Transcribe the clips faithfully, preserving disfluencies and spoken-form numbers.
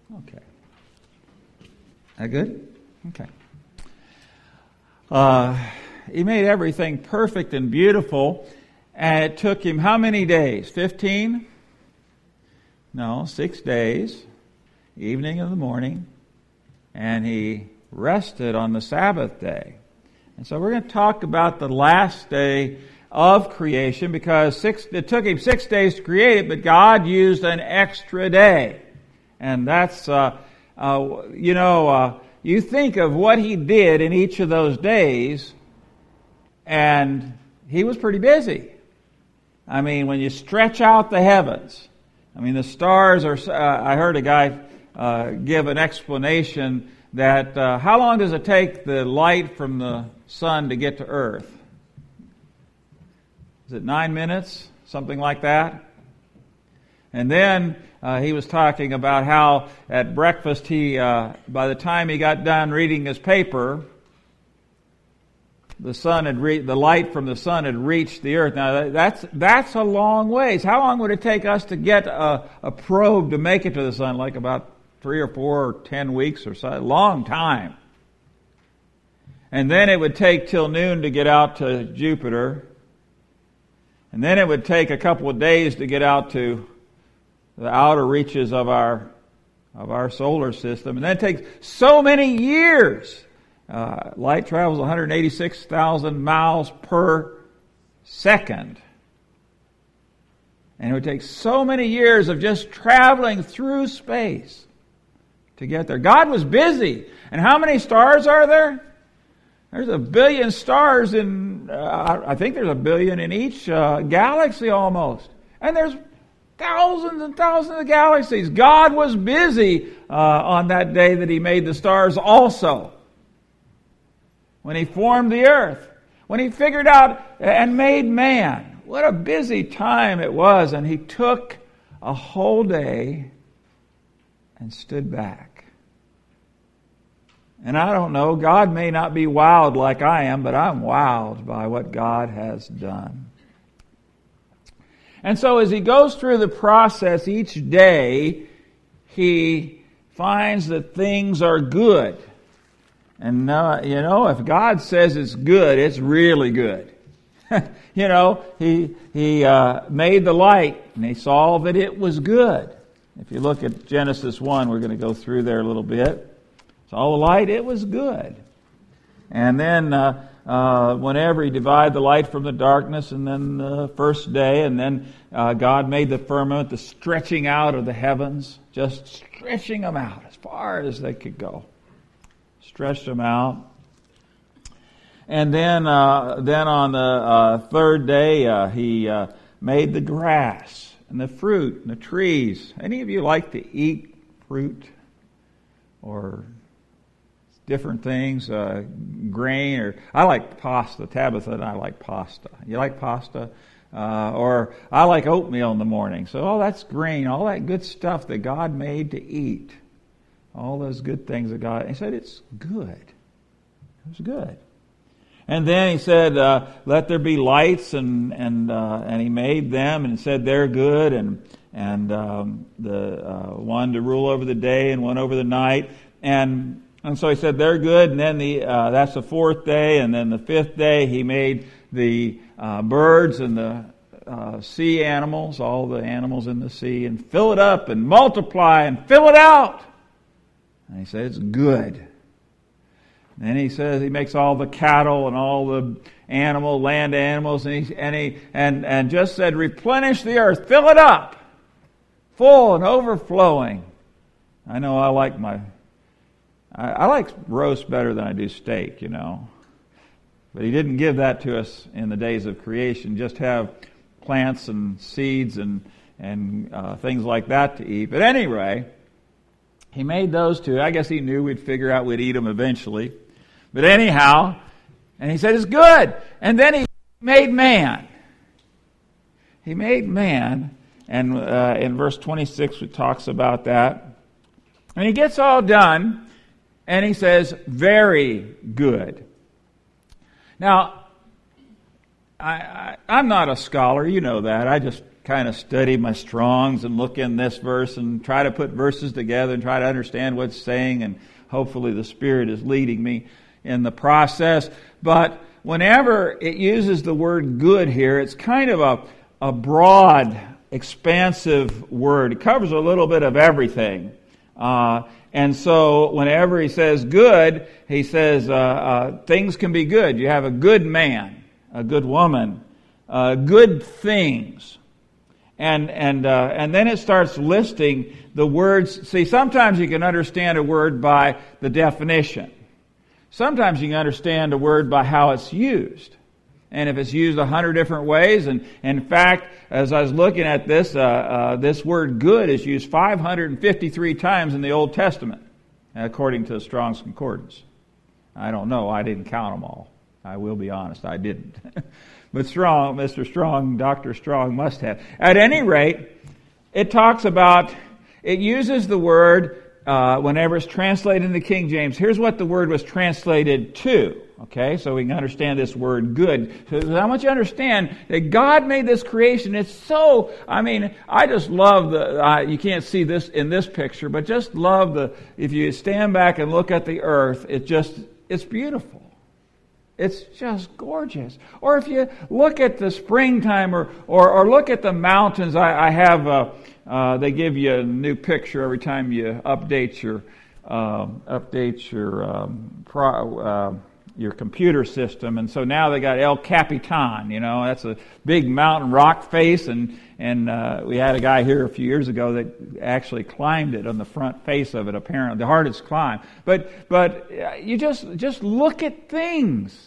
Okay. That good? Okay. Uh, he made everything perfect and beautiful, and it took him how many days? Fifteen? No, six days, evening and the morning, and he rested on the Sabbath day. And so we're going to talk about the last day of creation, because six, it took him six days to create it, but God used an extra day. And that's, uh, uh, you know, uh, you think of what he did in each of those days, and he was pretty busy. I mean, when you stretch out the heavens, I mean, the stars are, uh, I heard a guy uh, give an explanation that uh, how long does it take the light from the sun to get to Earth? Is it nine minutes? Something like that? And then uh, he was talking about how at breakfast he, uh, by the time he got done reading his paper, the sun had re- the light from the sun had reached the earth. Now that's that's a long ways. How long would it take us to get a, a probe to make it to the sun? Like about three or four or ten weeks or so. A long time. And then it would take till noon to get out to Jupiter. And then it would take a couple of days to get out to the outer reaches of our of our solar system. And then it takes so many years. Uh, light travels one hundred eighty-six thousand miles per second. And it would take so many years of just traveling through space to get there. God was busy. And how many stars are there? There's a billion stars in, uh, I think there's a billion in each uh, galaxy almost. And there's thousands and thousands of galaxies. God was busy uh, on that day that He made the stars also. When He formed the earth. When He figured out and made man. What a busy time it was. And He took a whole day and stood back. And I don't know, God may not be wowed like I am, but I'm wowed by what God has done. And so as He goes through the process each day, He finds that things are good. And, uh, you know, if God says it's good, it's really good. You know, He He uh, made the light, and He saw that it was good. If you look at Genesis one, we're going to go through there a little bit. Saw the light, it was good. And then uh, uh, whenever He divided the light from the darkness, and then the first day, and then uh, God made the firmament, the stretching out of the heavens, just stretching them out as far as they could go. Stretched them out. And then uh, then on the uh, third day, uh, He uh, made the grass and the fruit and the trees. Any of you like to eat fruit or different things, uh, grain, or I like pasta. Tabitha and I like pasta. You like pasta? Uh, or I like oatmeal in the morning. So all that's grain, all that good stuff that God made to eat. All those good things that God, He said it's good. It was good. And then He said, uh, let there be lights, and and uh, and He made them and said they're good, and and um, the uh, one to rule over the day and one over the night, and and so He said they're good. And then the uh, that's the fourth day, and then the fifth day He made the uh, birds and the uh, sea animals, all the animals in the sea, and fill it up and multiply and fill it out. And He said it's good. And then He says He makes all the cattle and all the animal, land animals, and He and He and, and just said replenish the earth, fill it up, full and overflowing. I know I like my I, I like roast better than I do steak, you know. But He didn't give that to us in the days of creation. Just have plants and seeds and and uh, things like that to eat. But anyway, He made those two. I guess He knew we'd figure out we'd eat them eventually. But anyhow, and He said it's good. And then He made man. He made man. And uh, in verse twenty-six it talks about that. And He gets all done. And He says, very good. Now, I, I, I'm not a scholar. You know that. I just kind of study my Strongs and look in this verse and try to put verses together and try to understand what it's saying, and hopefully the Spirit is leading me in the process. But whenever it uses the word good here, it's kind of a, a broad, expansive word. It covers a little bit of everything. Uh, and so whenever he says good, he says uh, uh, things can be good. You have a good man, a good woman, uh, good things. And and uh, and then it starts listing the words. See, sometimes you can understand a word by the definition. Sometimes you can understand a word by how it's used. And if it's used a hundred different ways, and, and in fact, as I was looking at this, uh, uh, this word good is used five hundred fifty-three times in the Old Testament, according to the Strong's Concordance. I don't know. I didn't count them all. I will be honest, I didn't. But Strong, Mister Strong, Doctor Strong must have. At any rate, it talks about, it uses the word, uh, whenever it's translated in the King James. Here's what the word was translated to. Okay, so we can understand this word good. So I want you to understand that God made this creation. It's so, I mean, I just love the, uh, you can't see this in this picture, but just love the, if you stand back and look at the earth, it just, it's beautiful. It's just gorgeous. Or if you look at the springtime, or or, or look at the mountains, I, I have, a, uh, they give you a new picture every time you update your, uh, update your, um, pro, uh, your computer system. And so now they got El Capitan, you know, that's a big mountain rock face, and and uh, we had a guy here a few years ago that actually climbed it on the front face of it, apparently the hardest climb. But but you just just look at things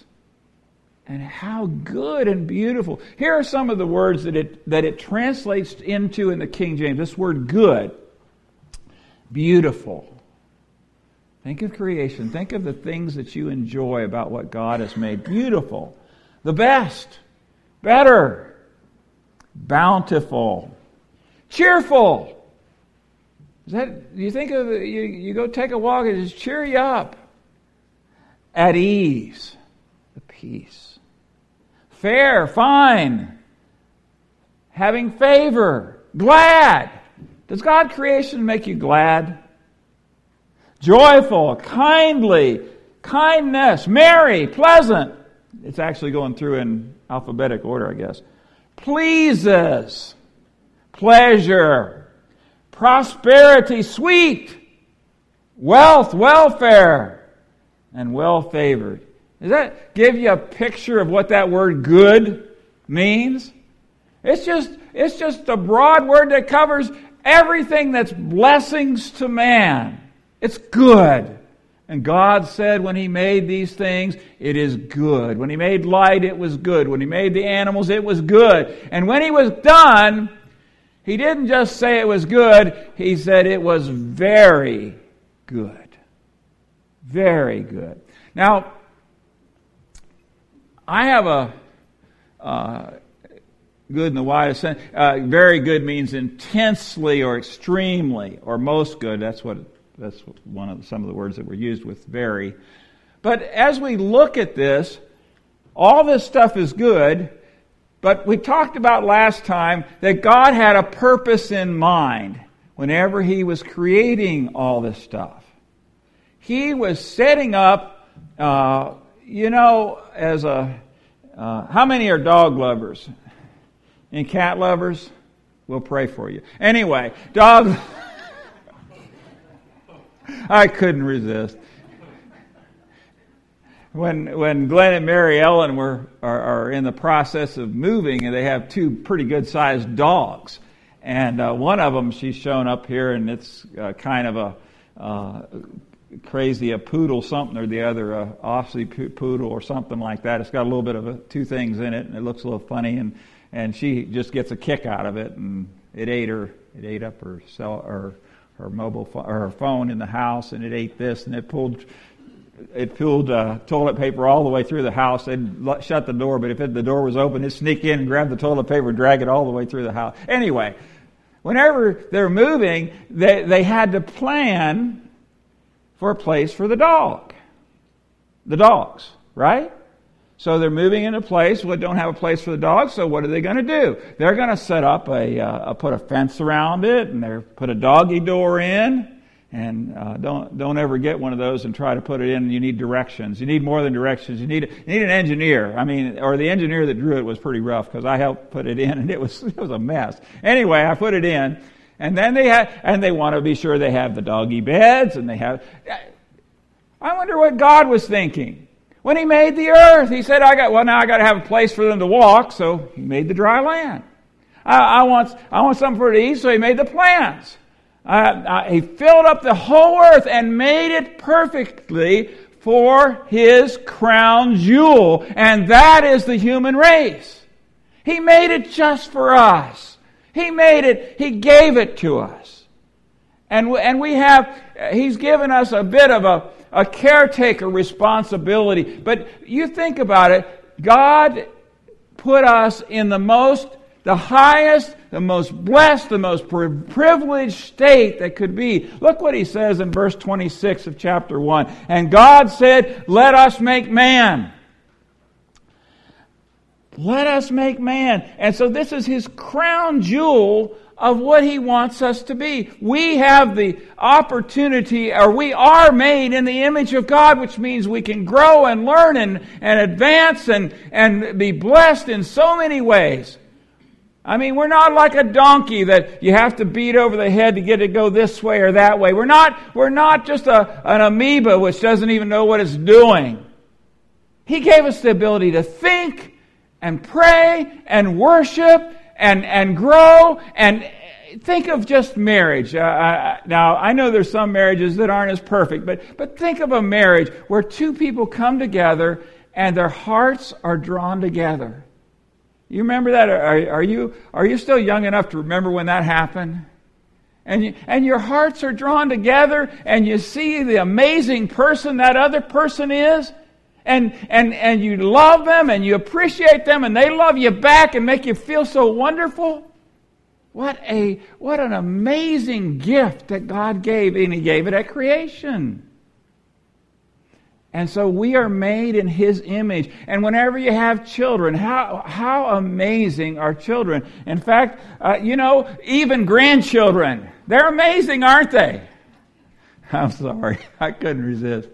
and how good and beautiful. Here are some of the words that it that it translates into in the King James. This word good, beautiful. Think of creation. Think of the things that you enjoy about what God has made. Beautiful. The best. Better. Bountiful. Cheerful. Is that, you think of, you, you go take a walk and just cheer you up. At ease. The peace. Fair. Fine. Having favor. Glad. Does God creation make you glad? Joyful, kindly, kindness, merry, pleasant. It's actually going through in alphabetic order, I guess. Pleases, pleasure, prosperity, sweet, wealth, welfare, and well-favored. Does that give you a picture of what that word good means? It's just, it's just a broad word that covers everything that's blessings to man. It's good. And God said when He made these things, it is good. When He made light, it was good. When He made the animals, it was good. And when He was done, He didn't just say it was good, He said it was very good. Very good. Now, I have a uh, good in the widest sense. Uh, very good means intensely or extremely or most good. That's what That's one of the, some of the words that were used with very. But as we look at this, all this stuff is good, but we talked about last time that God had a purpose in mind whenever He was creating all this stuff. He was setting up, uh, you know, as a, uh, how many are dog lovers? And cat lovers? We'll pray for you. Anyway, dog... I couldn't resist. When when Glenn and Mary Ellen were are, are in the process of moving, and they have two pretty good sized dogs, and uh, one of them she's shown up here, and it's uh, kind of a uh, crazy a poodle something or the other, a Aussie poodle or something like that. It's got a little bit of a, two things in it, and it looks a little funny, and and she just gets a kick out of it, and it ate her it ate up her cell or. her mobile phone, or her phone in the house, and it ate this, and it pulled it pulled uh, toilet paper all the way through the house. They'd shut the door, but if it, the door was open, it'd sneak in and grab the toilet paper and drag it all the way through the house. Anyway, whenever they're moving, they, they had to plan for a place for the dog. The dogs, right? So they're moving into a place where they don't have a place for the dogs, so what are they going to do? They're going to set up a, uh, put a fence around it, and they put a doggy door in. And uh, don't don't ever get one of those and try to put it in. You need directions. You need more than directions. You need you need an engineer. I mean, or the engineer that drew it was pretty rough because I helped put it in, and it was it was a mess. Anyway, I put it in, and then they had and they want to be sure they have the doggy beds, and they have. I wonder what God was thinking when He made the earth. He said, "I got well now. I got to have a place for them to walk." So He made the dry land. I, I want I want something for it to eat, so He made the plants. Uh, uh, he filled up the whole earth and made it perfectly for His crown jewel. And that is the human race. He made it just for us. He made it, He gave it to us. And, and we have, He's given us a bit of a, a caretaker responsibility. But you think about it, God put us in the most The highest, the most blessed, the most privileged state that could be. Look what He says in verse twenty-six of chapter one. And God said, "Let us make man." Let us make man. And so this is His crown jewel of what He wants us to be. We have the opportunity, or we are made in the image of God, which means we can grow and learn and, and advance and, and be blessed in so many ways. I mean, we're not like a donkey that you have to beat over the head to get it to go this way or that way. We're not, we're not just a, an amoeba which doesn't even know what it's doing. He gave us the ability to think and pray and worship and, and grow. And think of just marriage. Uh, I, now, I know there's some marriages that aren't as perfect, but, but think of a marriage where two people come together and their hearts are drawn together. You remember that? Are, are you are you still young enough to remember when that happened? And you, and your hearts are drawn together, and you see the amazing person that other person is, and and and you love them, and you appreciate them, and they love you back, and make you feel so wonderful. What a what an amazing gift that God gave, and He gave it at creation. And so we are made in His image. And whenever you have children, how how amazing are children. In fact, uh, you know, even grandchildren, they're amazing, aren't they? I'm sorry, I couldn't resist.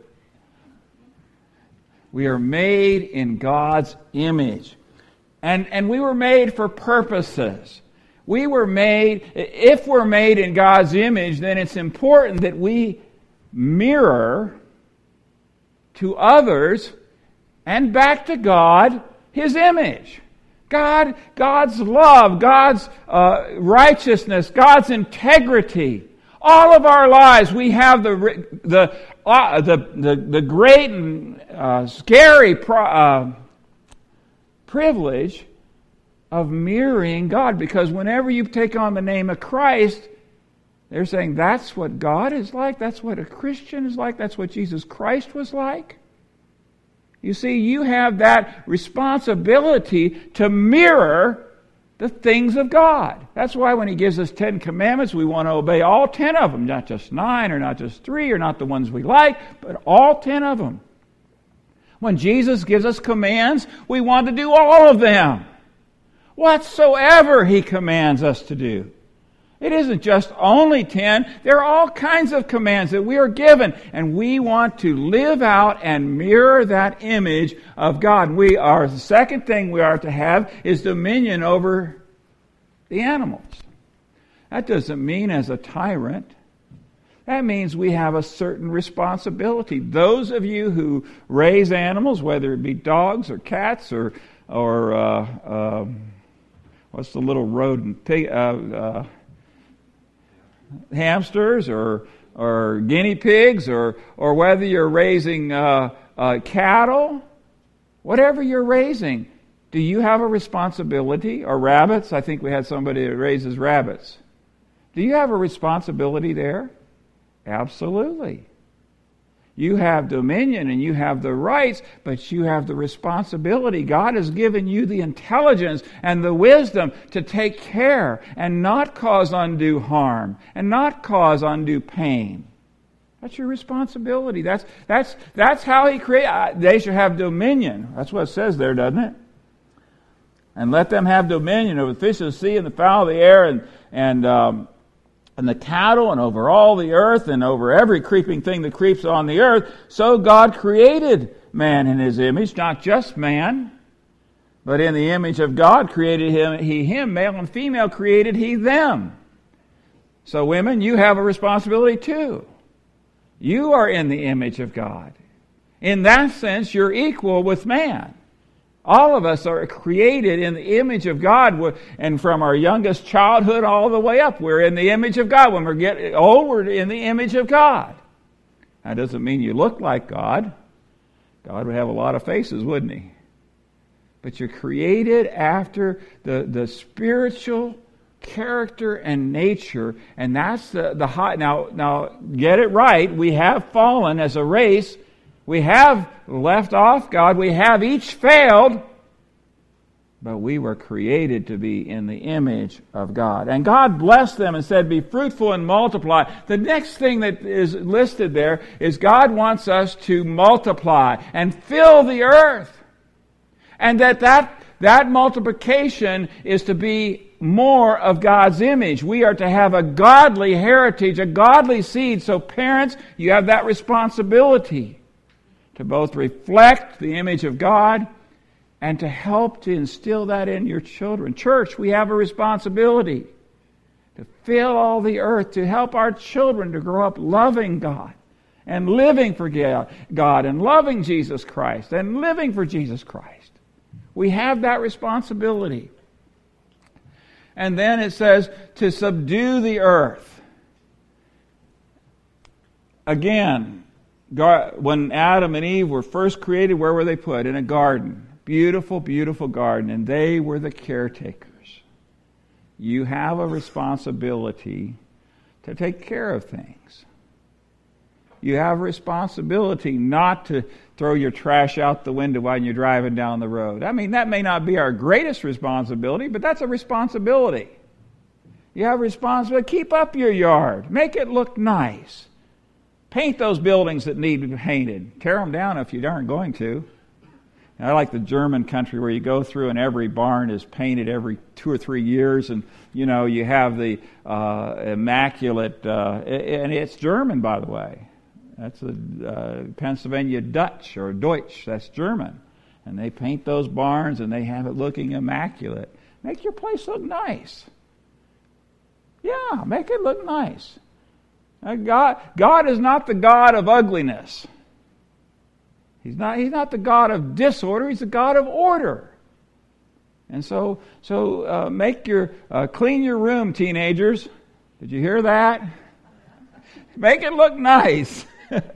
We are made in God's image. And, and we were made for purposes. We were made, if we're made in God's image, then it's important that we mirror to others and back to God His image. God, God's love, God's uh, righteousness, God's integrity. All of our lives, we have the the uh, the, the the great and uh, scary pro- uh, privilege of mirroring God, because whenever you take on the name of Christ, they're saying that's what God is like, that's what a Christian is like, that's what Jesus Christ was like. You see, you have that responsibility to mirror the things of God. That's why when He gives us Ten Commandments, we want to obey all ten of them, not just nine or not just three or not the ones we like, but all ten of them. When Jesus gives us commands, we want to do all of them. Whatsoever He commands us to do. It isn't just only ten. There are all kinds of commands that we are given, and we want to live out and mirror that image of God. We are, the second thing we are to have is dominion over the animals. That doesn't mean as a tyrant. That means we have a certain responsibility. Those of you who raise animals, whether it be dogs or cats or or uh, uh, what's the little rodent pig? Uh, uh, hamsters or or guinea pigs, or or whether you're raising uh, uh, cattle, whatever you're raising, do you have a responsibility? Or rabbits? I think we had somebody that raises rabbits. Do you have a responsibility there? Absolutely. You have dominion and you have the rights, but you have the responsibility. God has given you the intelligence and the wisdom to take care and not cause undue harm and not cause undue pain. That's your responsibility. That's that's that's how He created. They should have dominion. That's what it says there, doesn't it? And let them have dominion over the fish of the sea and the fowl of the air and and um, and the cattle and over all the earth and over every creeping thing that creeps on the earth. So God created man in His image, not just man, but in the image of God created him. He him, male and female created He them. So women, you have a responsibility too. You are in the image of God. In that sense, you're equal with man. All of us are created in the image of God, and from our youngest childhood all the way up, we're in the image of God. When we get old, we're in the image of God. That doesn't mean you look like God. God would have a lot of faces, wouldn't He? But you're created after the, the spiritual character and nature, and that's the, the high. Now, now, get it right. We have fallen as a race. We have left off God. We have each failed. But we were created to be in the image of God. And God blessed them and said, be fruitful and multiply. The next thing that is listed there is God wants us to multiply and fill the earth. And that that, that multiplication is to be more of God's image. We are to have a godly heritage, a godly seed. So parents, you have that responsibility to both reflect the image of God and to help to instill that in your children. Church, we have a responsibility to fill all the earth, to help our children to grow up loving God and living for God and loving Jesus Christ and living for Jesus Christ. We have that responsibility. And then it says to subdue the earth. Again, when Adam and Eve were first created, where were they put? In a garden. Beautiful, beautiful garden. And they were the caretakers. You have a responsibility to take care of things. You have a responsibility not to throw your trash out the window while you're driving down the road. I mean, that may not be our greatest responsibility, but that's a responsibility. You have a responsibility. Keep up your yard. Make it look nice. Paint those buildings that need to be painted. Tear them down if you aren't going to. And I like the German country where you go through and every barn is painted every two or three years, and you know you have the uh, immaculate, uh, and it's German, by the way. That's a uh, Pennsylvania Dutch or Deutsch. That's German. And they paint those barns and they have it looking immaculate. Make your place look nice. Yeah, make it look nice. Now, God, God is not the God of ugliness. He's not, he's not the God of disorder. He's the God of order. And so, so uh, make your uh, clean your room, teenagers. Did you hear that? Make it look nice.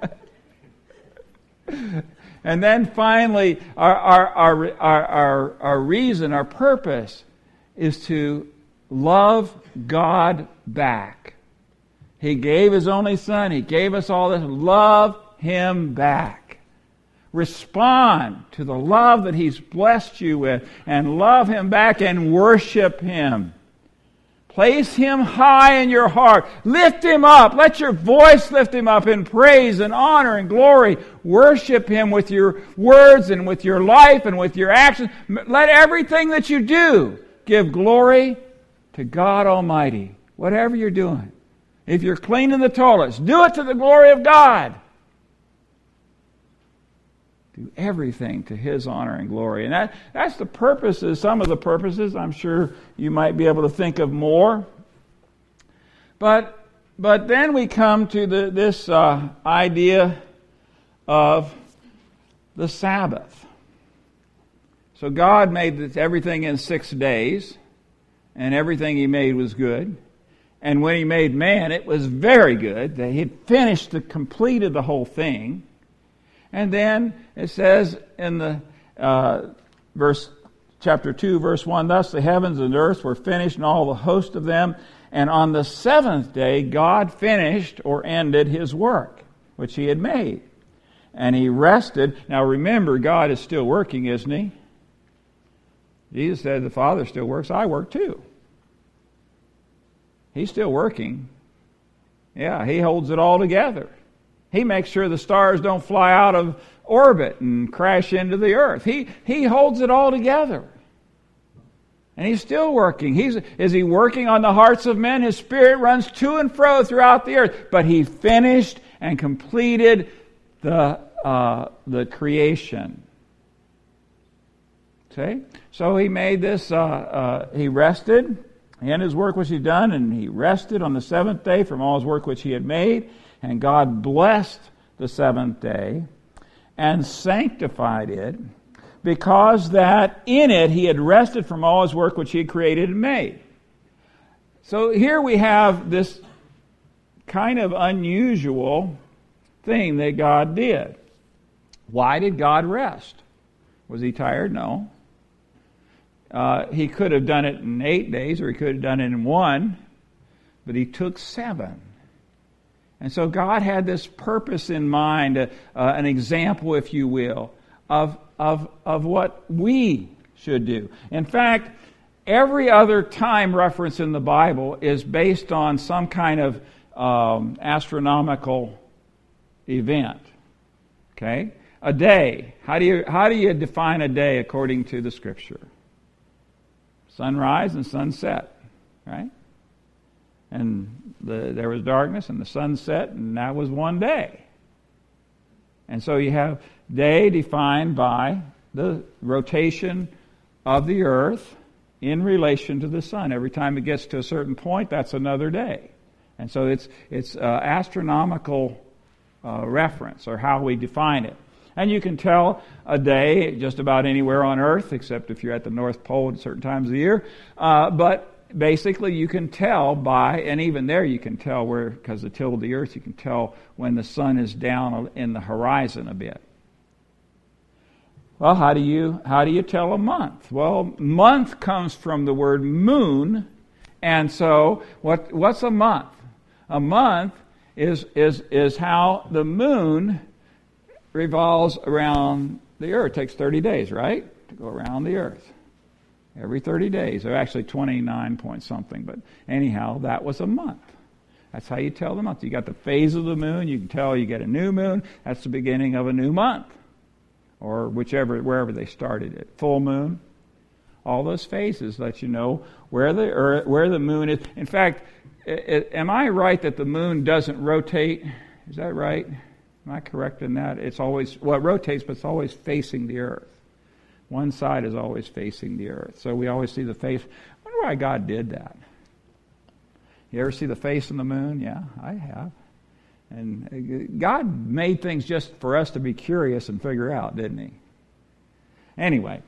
And then finally, our, our, our, our, our, our reason, our purpose is to love God back. He gave His only Son. He gave us all this. Love Him back. Respond to the love that He's blessed you with and love Him back and worship Him. Place Him high in your heart. Lift Him up. Let your voice lift Him up in praise and honor and glory. Worship Him with your words and with your life and with your actions. Let everything that you do give glory to God Almighty. Whatever you're doing. If you're cleaning the toilets, do it to the glory of God. Do everything to His honor and glory. And that, that's the purposes, some of the purposes. I'm sure you might be able to think of more. But but then we come to the, this uh, idea of the Sabbath. So God made this, everything in six days, and everything He made was good. And when He made man, it was very good. That He had finished, the, completed the whole thing. And then it says in the uh, verse, chapter two, verse one, thus the heavens and earth were finished and all the host of them. And on the seventh day, God finished or ended His work, which He had made. And He rested. Now remember, God is still working, isn't He? Jesus said, the Father still works. I work too. He's still working. Yeah, He holds it all together. He makes sure the stars don't fly out of orbit and crash into the earth. He, he holds it all together. And He's still working. He's, is He working on the hearts of men? His Spirit runs to and fro throughout the earth. But He finished and completed the, uh, the creation. Okay? So He made this, uh, uh, He rested. He ended His work which He done, and He rested on the seventh day from all His work which He had made. And God blessed the seventh day and sanctified it, because that in it He had rested from all His work which He had created and made. So here we have this kind of unusual thing that God did. Why did God rest? Was He tired? No. Uh, he could have done it in eight days, or He could have done it in one, but He took seven. And so God had this purpose in mind, uh, uh, an example, if you will, of, of, of what we should do. In fact, every other time reference in the Bible is based on some kind of um, astronomical event. Okay? A day. How do you, how do you define a day according to the Scripture? Sunrise and sunset, right? And the, there was darkness and the sun set, and that was one day. And so you have day defined by the rotation of the earth in relation to the sun. Every time it gets to a certain point, that's another day. And so it's it's uh, astronomical uh, reference, or how we define it. And you can tell a day just about anywhere on earth, except if you're at the North Pole at certain times of the year. Uh, but basically, you can tell by, and even there you can tell where, because the tilt of the earth, you can tell when the sun is down in the horizon a bit. Well, how do you how do you tell a month? Well, month comes from the word moon, and so what what's a month? A month is is is how the moon revolves around the earth. It takes thirty days, right, to go around the earth. Every thirty days. They're actually twenty-nine point something. But anyhow, that was a month. That's how you tell the month. You got the phase of the moon. You can tell you get a new moon. That's the beginning of a new month. Or whichever, wherever they started it. Full moon. All those phases let you know where the earth, where the moon is. In fact, it, it, am I right that the moon doesn't rotate? Is that right? Am I correct in that? It's always, well, it rotates, but it's always facing the earth. One side is always facing the earth. So we always see the face. I wonder why God did that. You ever see the face on the moon? Yeah, I have. And God made things just for us to be curious and figure out, didn't He? Anyway.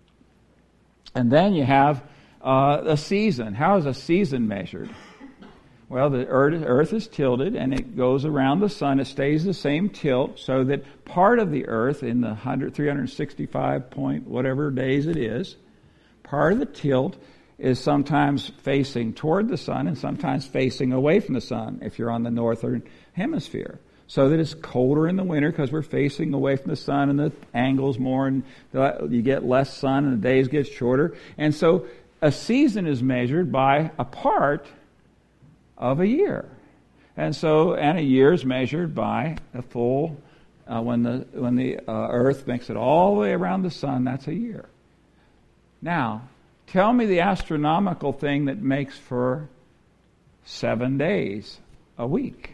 And then you have uh, a season. How is a season measured? Well, the earth is tilted, and it goes around the sun. It stays the same tilt, so that part of the earth in the three hundred sixty-five point whatever days it is, part of the tilt is sometimes facing toward the sun and sometimes facing away from the sun if you're on the northern hemisphere. So that it's colder in the winter because we're facing away from the sun and the angle's more, and you get less sun and the days get shorter. And so a season is measured by a part of a year. And so, and a year is measured by a full, uh, when the when the uh, earth makes it all the way around the sun, that's a year. Now, tell me the astronomical thing that makes for seven days a week.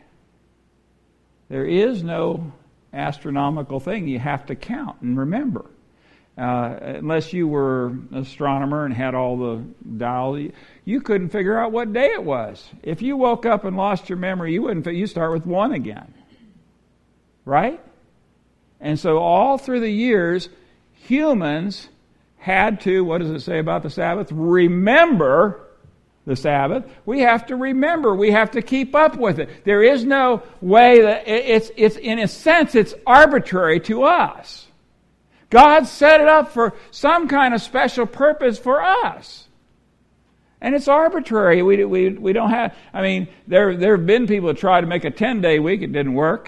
There is no astronomical thing. You have to count and remember. Uh, unless you were an astronomer and had all the dials, you couldn't figure out what day it was. If you woke up and lost your memory, you wouldn't. You start with one again, right? And so all through the years, humans had to, what does it say about the Sabbath? Remember the Sabbath. We have to remember. We have to keep up with it. There is no way that it's, it's in a sense, it's arbitrary to us. God set it up for some kind of special purpose for us. And it's arbitrary. We, we, we don't have, I mean, there, there have been people that tried to make a ten-day week. It didn't work.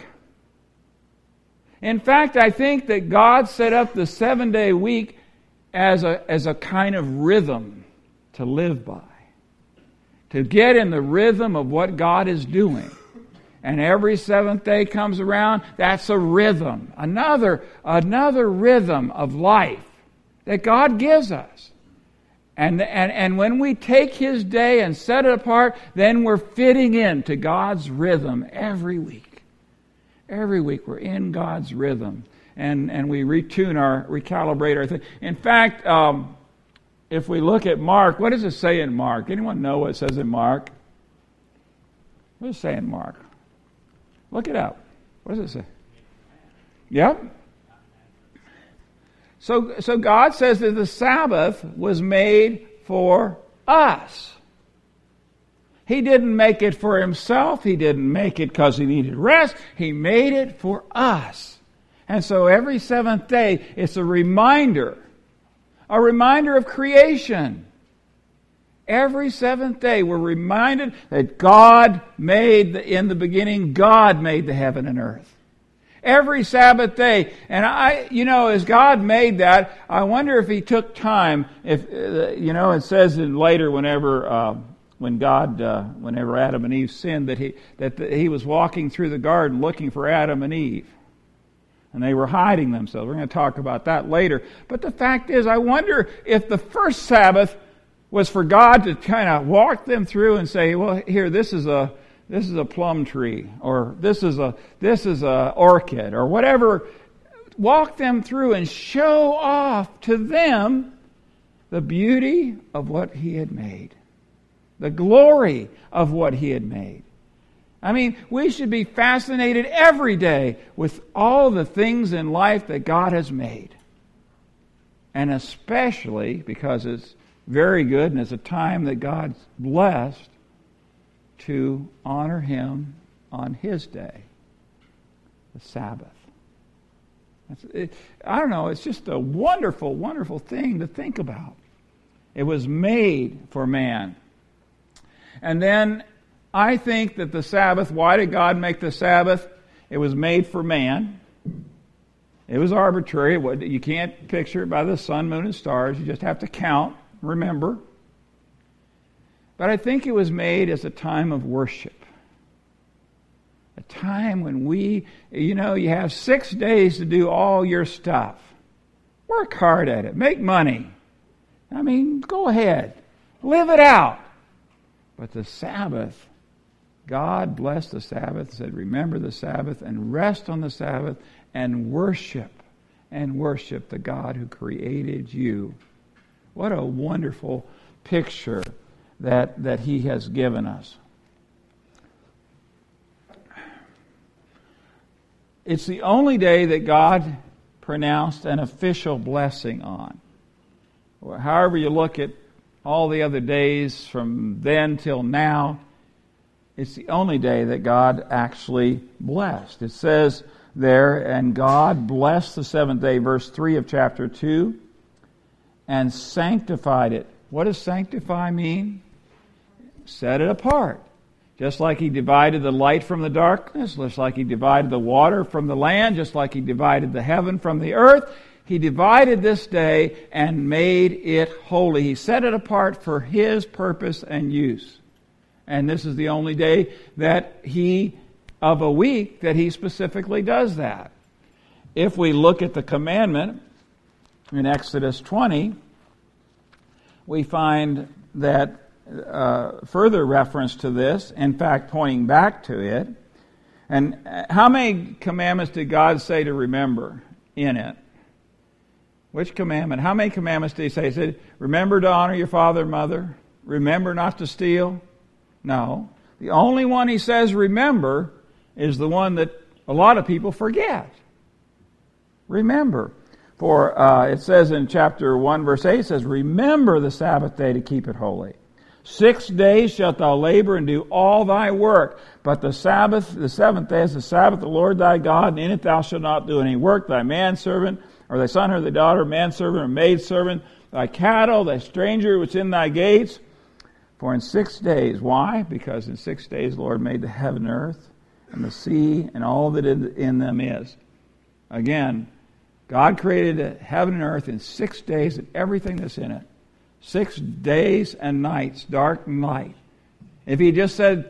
In fact, I think that God set up the seven-day week as a, as a kind of rhythm to live by. To get in the rhythm of what God is doing. And every seventh day comes around, that's a rhythm. Another, another rhythm of life that God gives us. And, and, and when we take His day and set it apart, then we're fitting into God's rhythm every week. Every week we're in God's rhythm. And, and we retune our, recalibrate our thing. In fact, um, if we look at Mark, what does it say in Mark? Anyone know what it says in Mark? What does it say in Mark? Look it up. What does it say? Yep. So, so God says that the Sabbath was made for us. He didn't make it for Himself. He didn't make it because He needed rest. He made it for us. And so every seventh day, it's a reminder, a reminder of creation. Every seventh day, we're reminded that God made, the, in the beginning, God made the heaven and earth. Every Sabbath day. And I, you know, as God made that, I wonder if He took time, if, uh, you know, it says in later whenever, uh, when God, uh, whenever Adam and Eve sinned, that he, that the, He was walking through the garden looking for Adam and Eve. And they were hiding themselves. We're going to talk about that later. But the fact is, I wonder if the first Sabbath was for God to kind of walk them through and say, well, here, this is a this is a plum tree, or this is a this is a orchid, or whatever. Walk them through and show off to them the beauty of what He had made, the glory of what He had made. I mean, we should be fascinated every day with all the things in life that God has made. And especially because it's very good and it's a time that God's blessed to honor Him on His day, the Sabbath. It, I don't know, it's just a wonderful, wonderful thing to think about. It was made for man. And then I think that the Sabbath, why did God make the Sabbath? It was made for man. It was arbitrary. You can't picture it by the sun, moon, and stars. You just have to count, remember. But I think it was made as a time of worship. A time when we, you know, you have six days to do all your stuff. Work hard at it. Make money. I mean, go ahead. Live it out. But the Sabbath, God blessed the Sabbath, said, remember the Sabbath and rest on the Sabbath and worship and worship the God who created you. What a wonderful picture that, that He has given us. It's the only day that God pronounced an official blessing on. However you look at all the other days from then till now, it's the only day that God actually blessed. It says there, and God blessed the seventh day, verse three of chapter two, and sanctified it. What does sanctify mean? Set it apart. Just like He divided the light from the darkness, just like He divided the water from the land, just like He divided the heaven from the earth, He divided this day and made it holy. He set it apart for His purpose and use. And this is the only day that He, of a week, that He specifically does that. If we look at the commandment in Exodus twenty, we find that uh, further reference to this, in fact, pointing back to it. And how many commandments did God say to remember in it? Which commandment? How many commandments did He say? He said, remember to honor your father and mother. Remember not to steal. No. The only one He says remember is the one that a lot of people forget. Remember. For uh, it says in chapter one, verse eight, it says, remember the Sabbath day to keep it holy. Six days shalt thou labor and do all thy work. But the Sabbath, the seventh day is the Sabbath of the Lord thy God, and in it thou shalt not do any work. Thy manservant, or thy son or thy daughter, manservant or maidservant, thy cattle, thy stranger which in thy gates. For in six days, why? Because in six days the Lord made the heaven and earth, and the sea, and all that in them is. Again, God created heaven and earth in six days and everything that's in it. Six days and nights, dark and light. If He just said,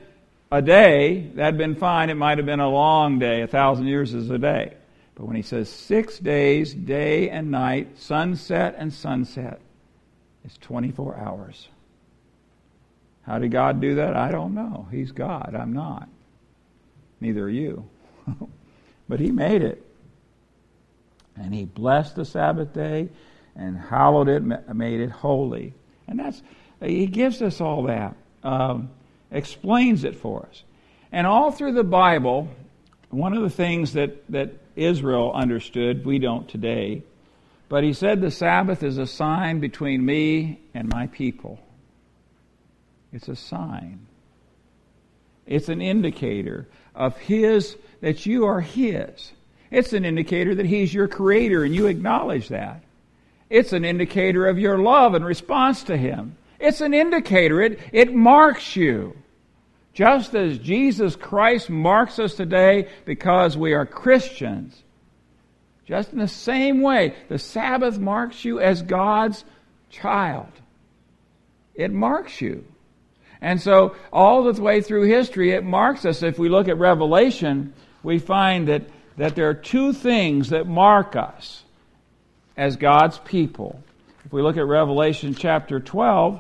a day, that'd been fine. It might have been a long day. A thousand years is a day. But when he says six days, day and night, sunset and sunset, it's twenty-four hours. How did God do that? I don't know. He's God. I'm not. Neither are you. But he made it. And he blessed the Sabbath day and hallowed it, made it holy. And that's, he gives us all that. Um, explains it for us. And all through the Bible, one of the things that, that Israel understood, we don't today, but he said the Sabbath is a sign between me and my people. It's a sign. It's an indicator of His, that you are His. It's an indicator that He's your Creator and you acknowledge that. It's an indicator of your love and response to Him. It's an indicator. It, it marks you. Just as Jesus Christ marks us today because we are Christians. Just in the same way, the Sabbath marks you as God's child. It marks you. And so, all the way through history, it marks us. If we look at Revelation, we find that, that there are two things that mark us as God's people. If we look at Revelation chapter twelve,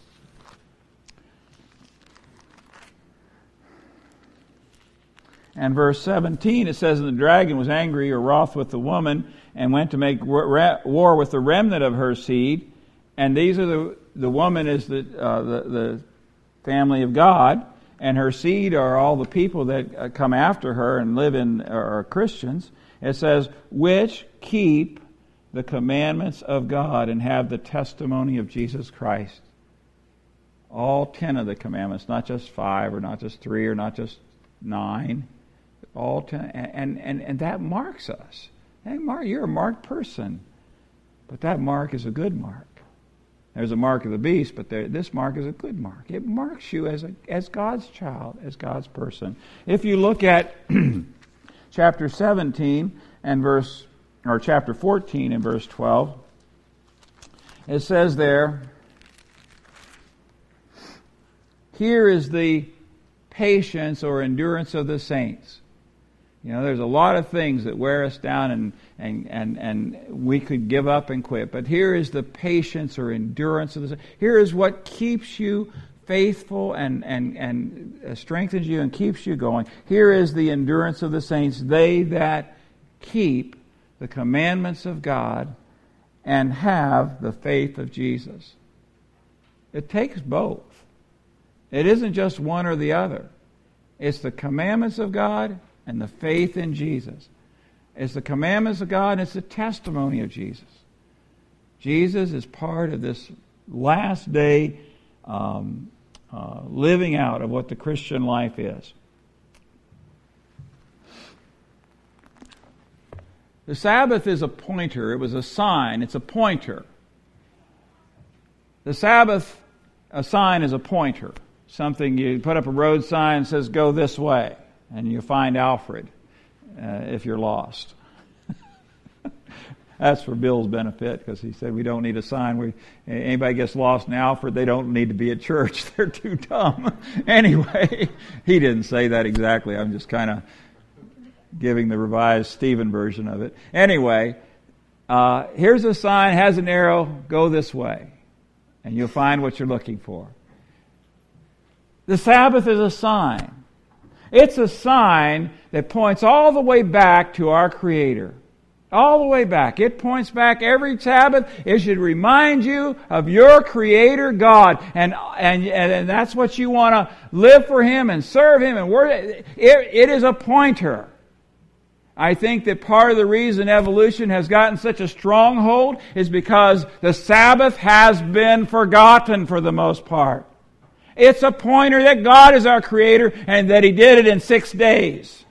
and verse seventeen, it says, "And the dragon was angry or wroth with the woman, and went to make war with the remnant of her seed." And these are the, the woman is the, uh, the, the family of God, and her seed are all the people that come after her and live in, are Christians. It says, "which keep the commandments of God and have the testimony of Jesus Christ." All ten of the commandments, not just five, or not just three, or not just nine. All ten, and, and, and that marks us. Hey, Mark, you're a marked person. But that mark is a good mark. There's a mark of the beast, but there, this mark is a good mark. It marks you as a, as God's child, as God's person. If you look at chapter seventeen and verse, or chapter fourteen and verse twelve, it says there, "Here is the patience or endurance of the saints." You know, there's a lot of things that wear us down and, and, and, and we could give up and quit. But here is the patience or endurance of the saints. Here is what keeps you faithful and, and, and strengthens you and keeps you going. Here is the endurance of the saints, they that keep the commandments of God and have the faith of Jesus. It takes both. It isn't just one or the other. It's the commandments of God and the faith in Jesus. It's the commandments of God and it's the testimony of Jesus. Jesus is part of this last day um, uh, living out of what the Christian life is. The Sabbath is a pointer. It was a sign. It's a pointer. The Sabbath, a sign is a pointer. Something you put up a road sign that says, "Go this way," and you find Alfred uh, if you're lost. That's for Bill's benefit, because he said we don't need a sign. We anybody gets lost in Alfred, they don't need to be at church. They're too dumb. Anyway, he didn't say that exactly. I'm just kind of giving the revised Stephen version of it. Anyway, uh, here's a sign, has an arrow, go this way, and you'll find what you're looking for. The Sabbath is a sign. It's a sign that points all the way back to our Creator. All the way back. It points back every Sabbath. It should remind you of your Creator God. And and, and that's what you want to live for Him and serve Him and worship. It, it is a pointer. I think that part of the reason evolution has gotten such a stronghold is because the Sabbath has been forgotten for the most part. It's a pointer that God is our Creator and that He did it in six days.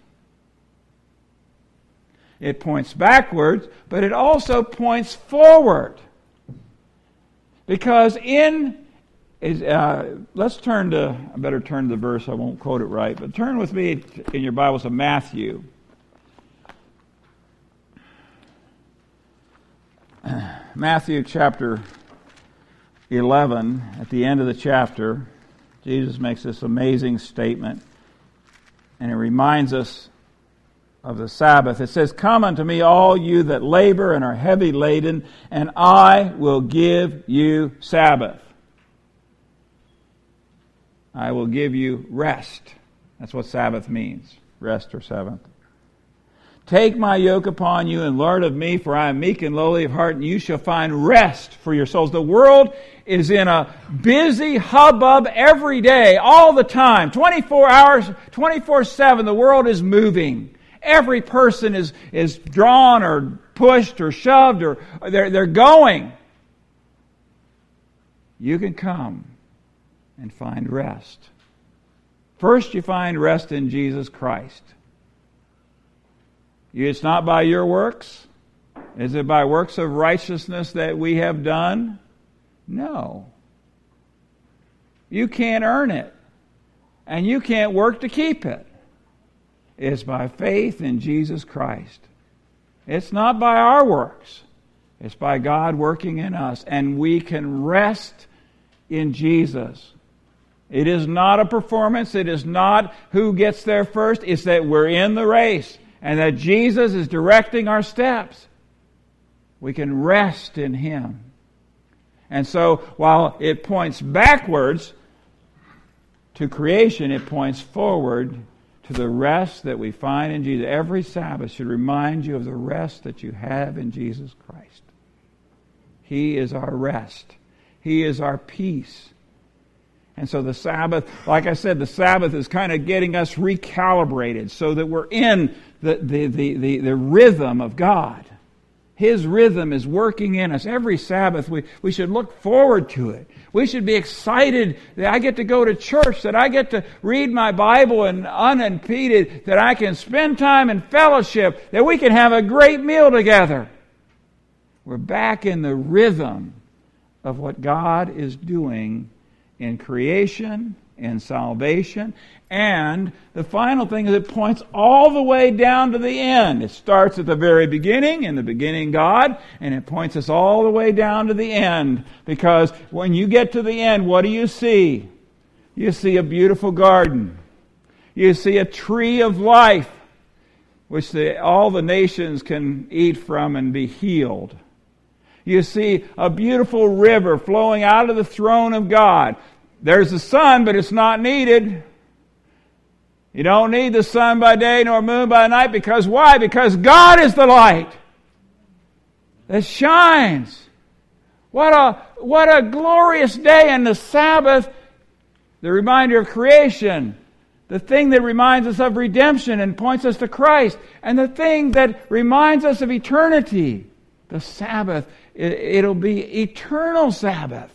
It points backwards, but it also points forward. Because in, is, uh, let's turn to, I better turn to the verse, I won't quote it right, but turn with me in your Bibles to Matthew. Matthew chapter eleven, at the end of the chapter, Jesus makes this amazing statement. And it reminds us of the Sabbath. It says, "Come unto me, all you that labor and are heavy laden, and I will give you Sabbath." I will give you rest. That's what Sabbath means. Rest or seventh. "Take my yoke upon you and learn of me, for I am meek and lowly of heart, and you shall find rest for your souls." The world is in a busy hubbub every day, all the time, twenty-four hours, twenty-four seven. The world is moving. Every person is, is drawn or pushed or shoved, or they're, they're going. You can come and find rest. First, you find rest in Jesus Christ. It's not by your works. Is it by works of righteousness that we have done? No. You can't earn it. And you can't work to keep it. It's by faith in Jesus Christ. It's not by our works. It's by God working in us. And we can rest in Jesus. It is not a performance. It is not who gets there first. It's that we're in the race and that Jesus is directing our steps. We can rest in Him. And so while it points backwards to creation, it points forward to the rest that we find in Jesus. Every Sabbath should remind you of the rest that you have in Jesus Christ. He is our rest. He is our peace. And so the Sabbath, like I said, the Sabbath is kind of getting us recalibrated so that we're in the, the, the, the, the rhythm of God. His rhythm is working in us. Every Sabbath we, we should look forward to it. We should be excited that I get to go to church, that I get to read my Bible and unimpeded, that I can spend time in fellowship, that we can have a great meal together. We're back in the rhythm of what God is doing in creation, in salvation, and the final thing is it points all the way down to the end. It starts at the very beginning, in the beginning God, and it points us all the way down to the end. Because when you get to the end, what do you see? You see a beautiful garden. You see a tree of life, which the, all the nations can eat from and be healed. You see a beautiful river flowing out of the throne of God. There's the sun, but it's not needed. You don't need the sun by day nor moon by night. Because why? Because God is the light that shines. What a, what a glorious day. And the Sabbath, the reminder of creation, the thing that reminds us of redemption and points us to Christ, and the thing that reminds us of eternity. The Sabbath, it'll be eternal Sabbath.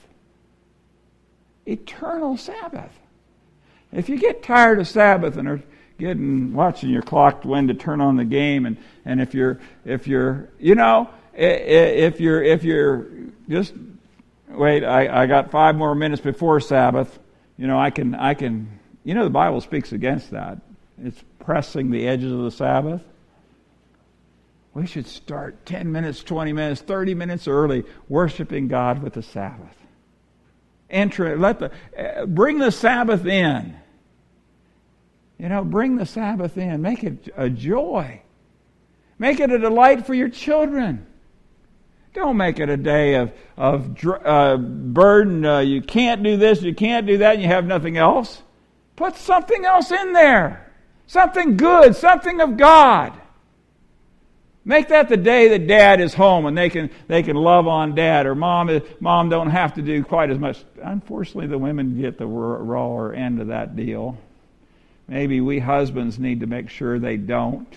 Eternal Sabbath. If you get tired of Sabbath and are getting watching your clock when to turn on the game, and, and if you're if you're you know if you're if you're just wait, I, I got five more minutes before Sabbath, you know I can I can you know the Bible speaks against that. It's pressing the edges of the Sabbath. We should start ten minutes, twenty minutes, thirty minutes early worshiping God with the Sabbath. Enter, let the uh, bring the Sabbath in. You know, bring the Sabbath in. Make it a joy. Make it a delight for your children. Don't make it a day of of uh, burden. Uh, you can't do this, you can't do that, and you have nothing else. Put something else in there. Something good, something of God. Make that the day that Dad is home and they can they can love on Dad, or Mom is, Mom don't have to do quite as much. Unfortunately, the women get the rawer end of that deal. Maybe we husbands need to make sure they don't.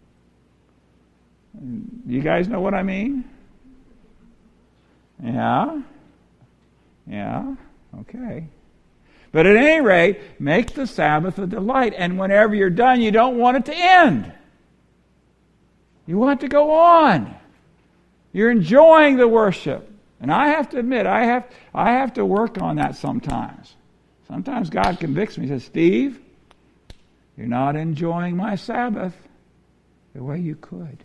You guys know what I mean? Yeah? Yeah? Okay. But at any rate, make the Sabbath a delight. And whenever you're done, you don't want it to end. You want to go on. You're enjoying the worship. And I have to admit, I have I have to work on that sometimes. Sometimes God convicts me. He says, Steve, you're not enjoying my Sabbath the way you could.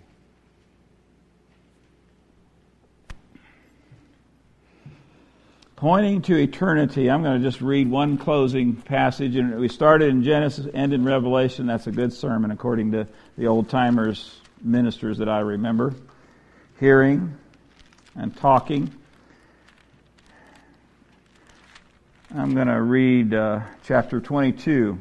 Pointing to eternity. I'm going to just read one closing passage. And we started in Genesis, end in Revelation. That's a good sermon according to the old-timers, ministers that I remember hearing and talking. I'm going to read uh, chapter twenty-two.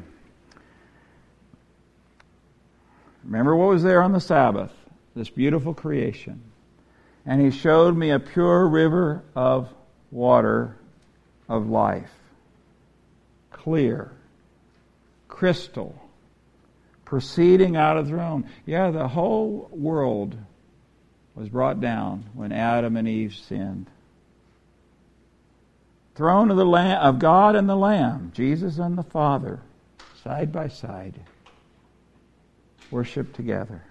Remember what was there on the Sabbath? This beautiful creation. And he showed me a pure river of water of life. Clear. Crystal. Proceeding out of the throne. Yeah, the whole world was brought down when Adam and Eve sinned. Throne of the Lamb, of God and the Lamb, Jesus and the Father, side by side, worship together.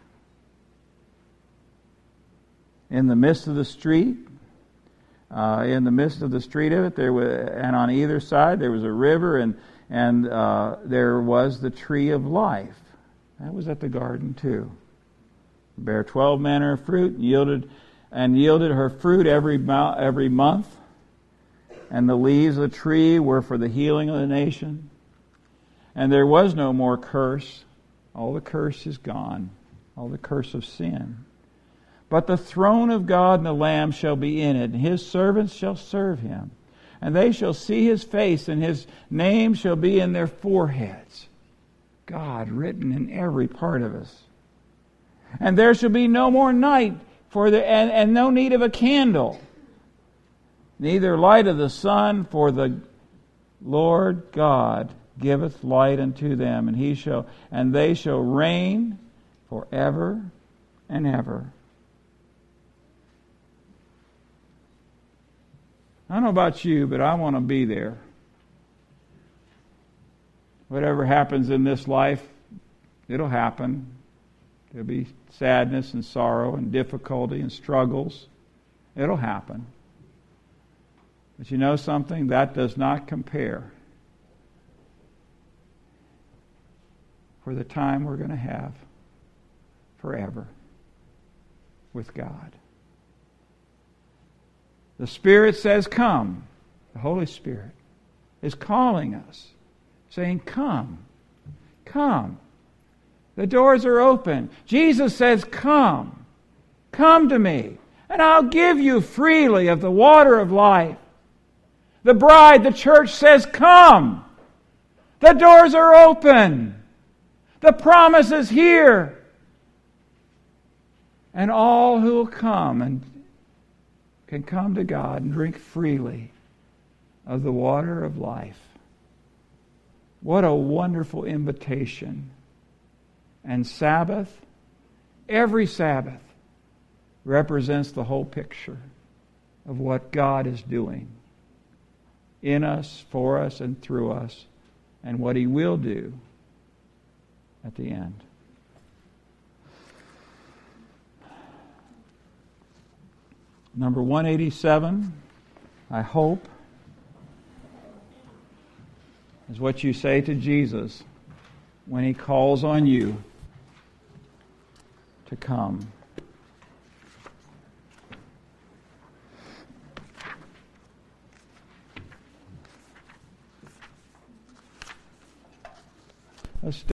In the midst of the street, uh, in the midst of the street of it, there was, and on either side there was a river, and and uh, there was the tree of life. That was at the garden too. Bare twelve manner of fruit, and yielded and yielded her fruit every mo- every month. And the leaves of the tree were for the healing of the nation. And there was no more curse. All the curse is gone. All the curse of sin. But the throne of God and the Lamb shall be in it, and His servants shall serve Him. And they shall see His face, and His name shall be in their foreheads. God written in every part of us. And there shall be no more night, for the and, and no need of a candle. Neither light of the sun, for the Lord God giveth light unto them, and he shall and they shall reign forever and ever. I don't know about you, but I want to be there. Whatever happens in this life, it'll happen. There'll be sadness and sorrow and difficulty and struggles. It'll happen. But you know something? That does not compare for the time we're going to have forever with God. The Spirit says, come. The Holy Spirit is calling us, saying, come, come. The doors are open. Jesus says, come, come to me, and I'll give you freely of the water of life. The bride, the church says, come. The doors are open. The promise is here. And all who will come and can come to God and drink freely of the water of life. What a wonderful invitation. And Sabbath, every Sabbath, represents the whole picture of what God is doing in us, for us, and through us, and what He will do at the end. Number one eighty-seven, I hope, is what you say to Jesus when He calls on you to come. Let's